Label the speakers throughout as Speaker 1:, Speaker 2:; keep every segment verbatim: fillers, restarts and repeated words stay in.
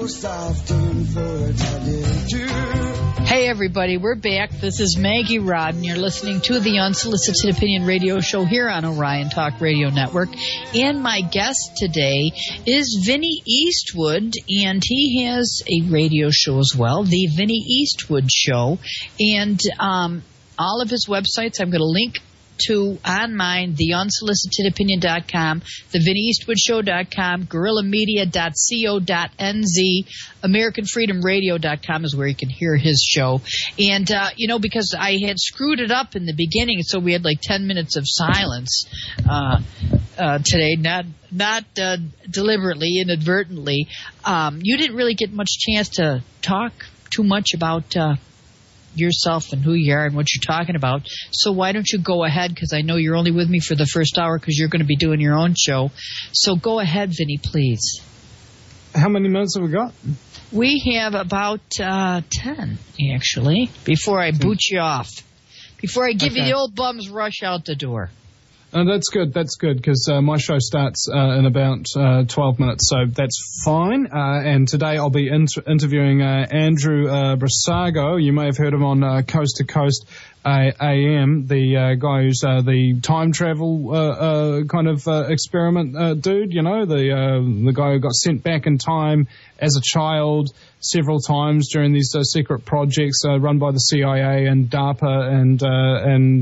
Speaker 1: soft and forward, I did too.
Speaker 2: Hey everybody, we're back. This is Maggie Rod, and you're listening to the Unsolicited Opinion Radio Show here on Orion Talk Radio Network. And my guest today is Vinny Eastwood, and he has a radio show as well, The Vinny Eastwood Show. And um, all of his websites, I'm going to link to on mine, the unsolicited opinion dot com, the vinny eastwood show dot com, guerrilla media dot co dot n z, american freedom radio dot com is where you can hear his show. And, uh, you know, because I had screwed it up in the beginning, so we had like ten minutes of silence uh, uh, today, not not uh, deliberately, inadvertently. Um, you didn't really get much chance to talk too much about uh yourself and who you are and what you're talking about. So why don't you go ahead, because I know you're only with me for the first hour because you're going to be doing your own show. So go ahead, Vinny, please.
Speaker 3: How many minutes have we got?
Speaker 2: We have about uh, ten, actually, before I boot you off. Before I give okay. you the old bums rush out the door.
Speaker 3: Uh, that's good. That's good because uh, my show starts uh, in about uh, twelve minutes, so that's fine. Uh, and today I'll be inter- interviewing uh, Andrew uh, Brissago. You may have heard him on uh, Coast to Coast A M, the uh, guy who's uh, the time travel uh, uh, kind of uh, experiment uh, dude. You know, the uh, the guy who got sent back in time as a child several times during these uh, secret projects uh, run by the C I A and DARPA, and uh, and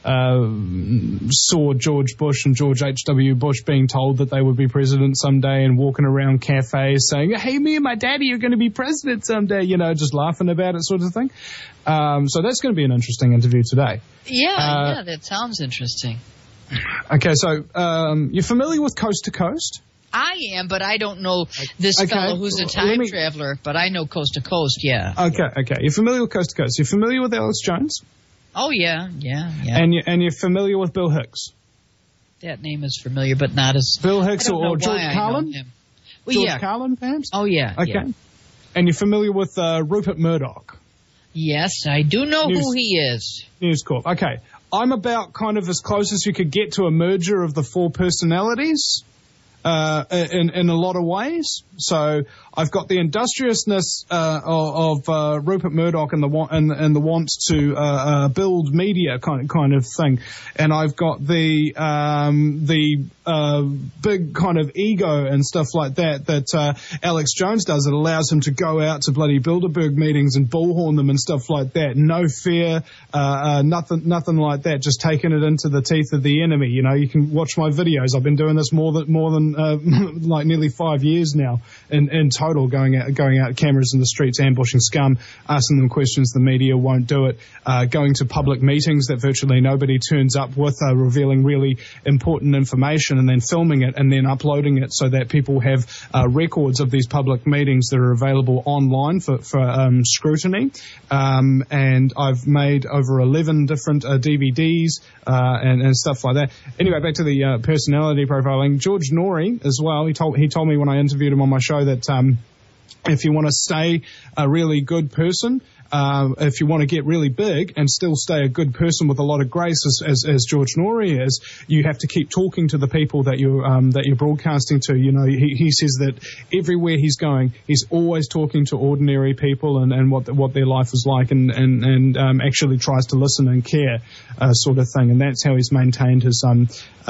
Speaker 3: uh, saw George Bush and George H W Bush being told that they would be president someday and walking around cafes saying, hey, me and my daddy are going to be president someday, you know, just laughing about it sort of thing. Um, so that's going to be an interesting interview today.
Speaker 2: Yeah,
Speaker 3: uh,
Speaker 2: yeah, that sounds interesting.
Speaker 3: Okay, so um, you're familiar with Coast to Coast?
Speaker 2: I am, but I don't know this
Speaker 3: okay.
Speaker 2: fellow who's a time
Speaker 3: me...
Speaker 2: traveler, but I know Coast to Coast, yeah.
Speaker 3: Okay, okay. You're familiar with Coast to Coast. You're familiar with Alex Jones?
Speaker 2: Oh, yeah, yeah, yeah.
Speaker 3: And, you, and you're familiar with Bill Hicks?
Speaker 2: That name is familiar, but not as...
Speaker 3: Bill Hicks or, or
Speaker 2: George
Speaker 3: Carlin?
Speaker 2: Well,
Speaker 3: George
Speaker 2: yeah.
Speaker 3: Carlin, perhaps?
Speaker 2: Oh, yeah.
Speaker 3: Okay.
Speaker 2: Yeah.
Speaker 3: And you're familiar with uh, Rupert Murdoch?
Speaker 2: Yes, I do know
Speaker 3: News,
Speaker 2: who he is.
Speaker 3: News Corp. Okay. I'm about kind of as close as you could get to a merger of the four personalities. Uh, in, in a lot of ways. So I've got the industriousness uh, of, of uh, Rupert Murdoch and the want and, and the want to uh, uh, build media kind of kind of thing, and I've got the um, the uh, big kind of ego and stuff like that that uh, Alex Jones does. It allows him to go out to bloody Bilderberg meetings and bullhorn them and stuff like that. No fear, uh, uh, nothing nothing like that. Just taking it into the teeth of the enemy. You know, you can watch my videos. I've been doing this more than more than Uh, like nearly five years now in, in total, going out, going out cameras in the streets, ambushing scum, asking them questions the media won't do it, uh, going to public meetings that virtually nobody turns up with, uh, revealing really important information, and then filming it and then uploading it so that people have uh, records of these public meetings that are available online for, for um, scrutiny. Um, and I've made over eleven different uh, D V Ds uh, and, and stuff like that. Anyway, back to the uh, personality profiling. George Norrie as well. He told he told me when I interviewed him on my show that um, if you want to stay a really good person, uh, if you want to get really big and still stay a good person with a lot of grace, as, as, as George Norrie is, you have to keep talking to the people that you um, that you're broadcasting to. You know, he, he says that everywhere he's going, he's always talking to ordinary people and, and what the, what their life is like, and and and um, actually tries to listen and care, uh, sort of thing. And that's how he's maintained his um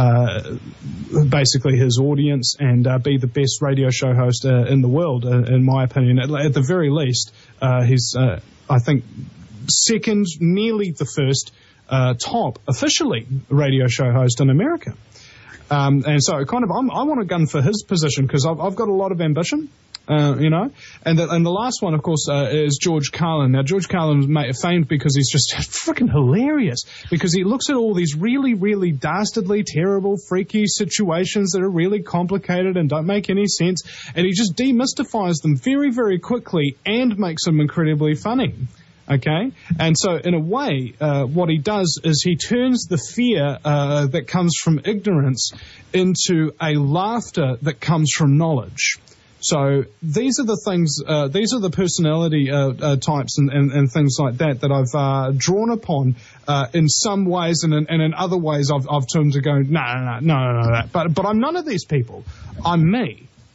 Speaker 3: uh basically his audience and uh, be the best radio show host uh, in the world, uh, in my opinion. At, at the very least, uh, he's uh, I think second, nearly the first uh, top officially radio show host in America. Um, and so kind of I'm, I want to gun for his position because I've, I've got a lot of ambition. Uh, you know, and the, and the last one, of course, uh, is George Carlin. Now, George Carlin's famed because he's just freaking hilarious, because he looks at all these really, really dastardly, terrible, freaky situations that are really complicated and don't make any sense, and he just demystifies them very, very quickly and makes them incredibly funny. Okay, and so in a way, uh, what he does is he turns the fear uh, that comes from ignorance into a laughter that comes from knowledge. So these are the things, uh, these are the personality uh, uh, types and, and, and things like that that I've uh, drawn upon uh, in some ways, and in, and in other ways I've, I've turned to go, no, no, no, no, no, no. But, but I'm none of these people. I'm me.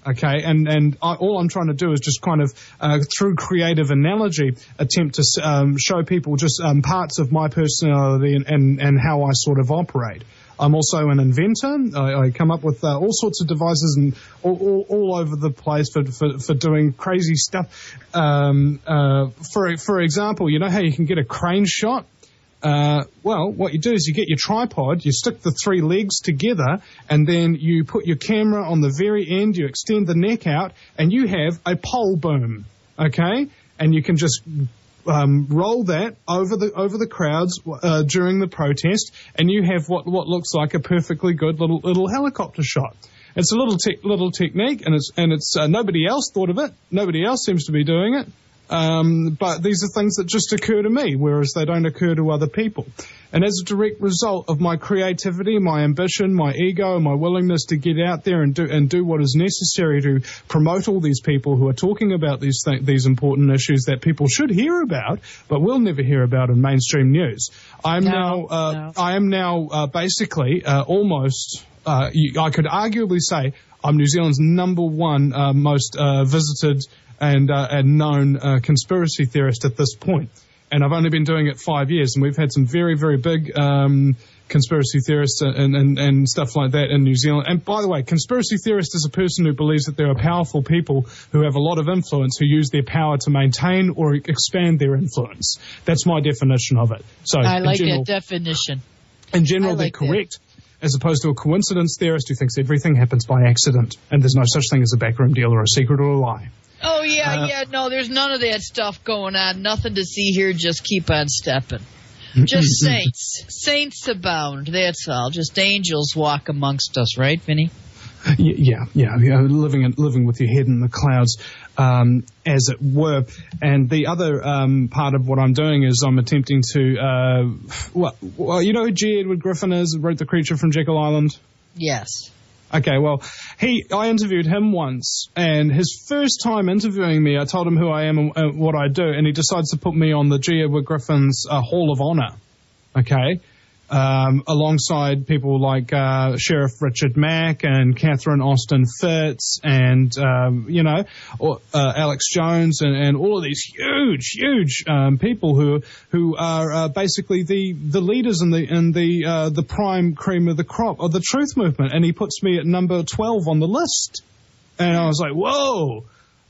Speaker 3: Okay, and and I, all I'm trying to do is just kind of, uh, through creative analogy, attempt to um, show people just um, parts of my personality and, and, and how I sort of operate. I'm also an inventor. I, I come up with uh, all sorts of devices and all, all, all over the place for, for, for doing crazy stuff. Um, uh, for for example, you know how you can get a crane shot? Uh, well, what you do is you get your tripod, you stick the three legs together, and then you put your camera on the very end, you extend the neck out, and you have a pole boom, okay? And you can just um, roll that over the over the crowds uh, during the protest, and you have what what looks like a perfectly good little little helicopter shot. It's a little te- little technique, and it's and it's uh, nobody else thought of it. Nobody else seems to be doing it. Um, but these are things that just occur to me, whereas they don't occur to other people. And as a direct result of my creativity, my ambition, my ego, and my willingness to get out there and do and do what is necessary to promote all these people who are talking about these th- these important issues that people should hear about, but will never hear about in mainstream news. I'm
Speaker 2: no,
Speaker 3: now, uh,
Speaker 2: no.
Speaker 3: I am now uh, basically uh, almost. Uh, you, I could arguably say I'm New Zealand's number one uh, most uh, visited and uh, and known uh, conspiracy theorist at this point. And I've only been doing it five years, and we've had some very, very big um, conspiracy theorists and, and, and stuff like that in New Zealand. And by the way, conspiracy theorist is a person who believes that there are powerful people who have a lot of influence who use their power to maintain or expand their influence. That's my definition of it. So
Speaker 2: I like
Speaker 3: in general,
Speaker 2: that definition.
Speaker 3: In general,
Speaker 2: like
Speaker 3: they're correct. That. As opposed to a coincidence theorist who thinks everything happens by accident and there's no such thing as a backroom deal or a secret or a lie.
Speaker 2: Oh, yeah,
Speaker 3: Uh,
Speaker 2: yeah, no, there's none of that stuff going on. Nothing to see here, just keep on stepping. Just saints. Saints abound, that's all. Just angels walk amongst us, right, Vinny?
Speaker 3: Yeah, yeah, yeah, living living with your head in the clouds, um, as it were. And the other um, part of what I'm doing is I'm attempting to, uh, well, well, you know who G. Edward Griffin is, wrote The Creature from Jekyll Island?
Speaker 2: Yes.
Speaker 3: Okay, well, he I interviewed him once, and his first time interviewing me, I told him who I am and uh, what I do, and he decides to put me on the G. Edward Griffin's uh, Hall of Honor, okay, um, alongside people like uh, Sheriff Richard Mack and Catherine Austin Fitz and, um, you know, or, uh, Alex Jones and, and all of these huge, huge um, people who who are uh, basically the, the leaders in the in the uh, the prime cream of the crop of the truth movement. And he puts me at number twelve on the list. And I was like, whoa.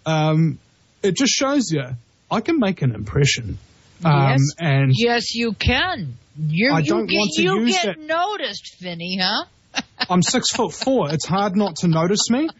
Speaker 3: Um, it just shows you I can make an impression. Um,
Speaker 2: yes,
Speaker 3: and
Speaker 2: yes, you can. You're,
Speaker 3: I
Speaker 2: you
Speaker 3: don't
Speaker 2: get,
Speaker 3: want to
Speaker 2: you
Speaker 3: use
Speaker 2: get
Speaker 3: that-
Speaker 2: noticed, Vinny, huh?
Speaker 3: I'm six foot four. It's hard not to notice me.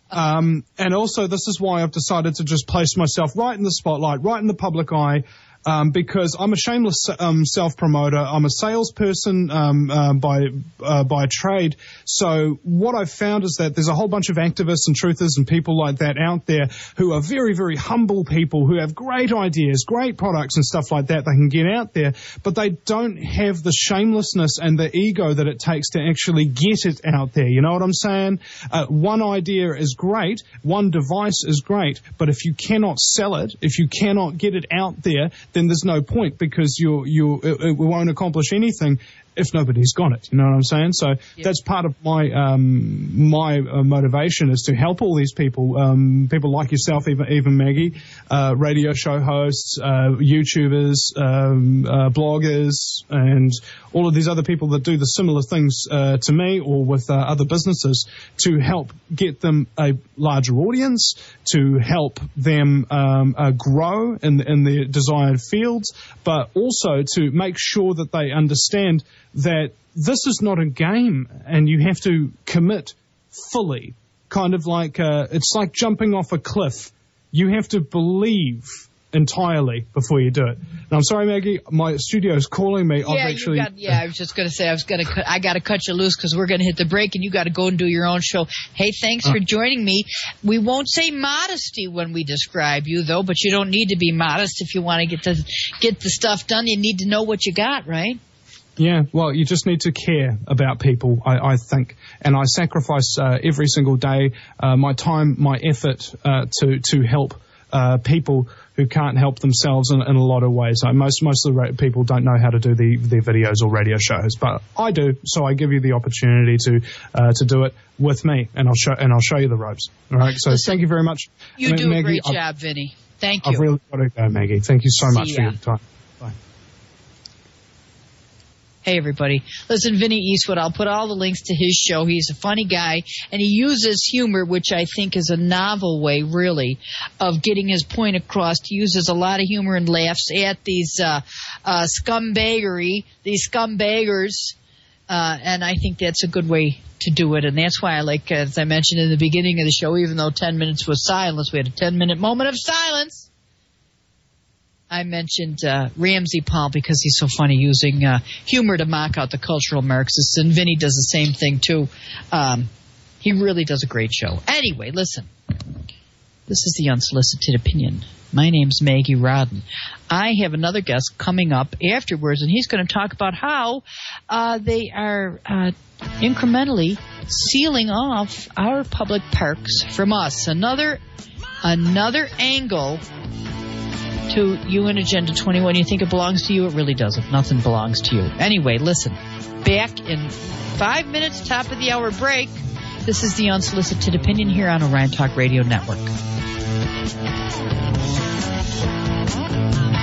Speaker 3: Um, and also, this is why I've decided to just place myself right in the spotlight, right in the public eye, um, because I'm a shameless um, self-promoter. I'm a salesperson um, uh, by uh, by trade. So what I've found is that there's a whole bunch of activists and truthers and people like that out there who are very, very humble people who have great ideas, great products and stuff like that they can get out there, but they don't have the shamelessness and the ego that it takes to actually get it out there. You know what I'm saying? Uh, one idea is great, one device is great, but if you cannot sell it, if you cannot get it out there, then there's no point, because you you it, it won't accomplish anything if nobody's got it. You know what I'm saying? So
Speaker 2: yeah.
Speaker 3: That's part of my um, my uh, motivation, is to help all these people, um, people like yourself, even even Maggie, uh, radio show hosts, uh, YouTubers, um, uh, bloggers, and all of these other people that do the similar things uh, to me or with uh, other businesses, to help get them a larger audience, to help them um, uh, grow in in their desired fields, but also to make sure that they understand that this is not a game and you have to commit fully. Kind of like, uh, it's like jumping off a cliff. You have to believe entirely before you do it. And I'm sorry, Maggie, my studio is calling me.
Speaker 2: Yeah,
Speaker 3: I've actually,
Speaker 2: you got, yeah, I was just going to say, I was going to, I got to cut you loose because we're going to hit the break and you got to go and do your own show. Hey, thanks uh, for joining me. We won't say modesty when we describe you, though, but you don't need to be modest if you want to get the, get the stuff done. You need to know what you got, right?
Speaker 3: Yeah, well, you just need to care about people, I, I think. And I sacrifice uh, every single day uh, my time, my effort uh, to, to help uh, people who can't help themselves in, in a lot of ways. Like most most of the ra- people don't know how to do the, their videos or radio shows, but I do. So I give you the opportunity to uh, to do it with me, and I'll show and I'll show you the ropes. All right. So
Speaker 2: Listen,
Speaker 3: thank you very much.
Speaker 2: You
Speaker 3: I mean,
Speaker 2: do
Speaker 3: Maggie,
Speaker 2: a great
Speaker 3: I've,
Speaker 2: job, Vinny. Thank you.
Speaker 3: I've really got to go, Maggie. Thank you so
Speaker 2: See
Speaker 3: much
Speaker 2: ya.
Speaker 3: for your time. Bye.
Speaker 2: Hey, everybody. Listen, Vinny Eastwood, I'll put all the links to his show. He's a funny guy, and he uses humor, which I think is a novel way, really, of getting his point across. He uses a lot of humor and laughs at these uh, uh, scumbaggery, these scumbaggers, uh, and I think that's a good way to do it. And that's why I like, as I mentioned in the beginning of the show, even though ten minutes was silence, we had a ten-minute moment of silence. I mentioned uh, Ramsey Paul because he's so funny, using uh, humor to mock out the cultural Marxists, and Vinny does the same thing too. Um, he really does a great show. Anyway, listen, this is the Unsolicited Opinion. My name's Maggie Rodden. I have another guest coming up afterwards, and he's going to talk about how uh, they are uh, incrementally sealing off our public parks from us. Another, another angle to you and Agenda twenty-one. You think it belongs to you? It really doesn't. Nothing belongs to you. Anyway, listen. Back in five minutes, top of the hour break. This is the Unsolicited Opinion here on Orion Talk Radio Network.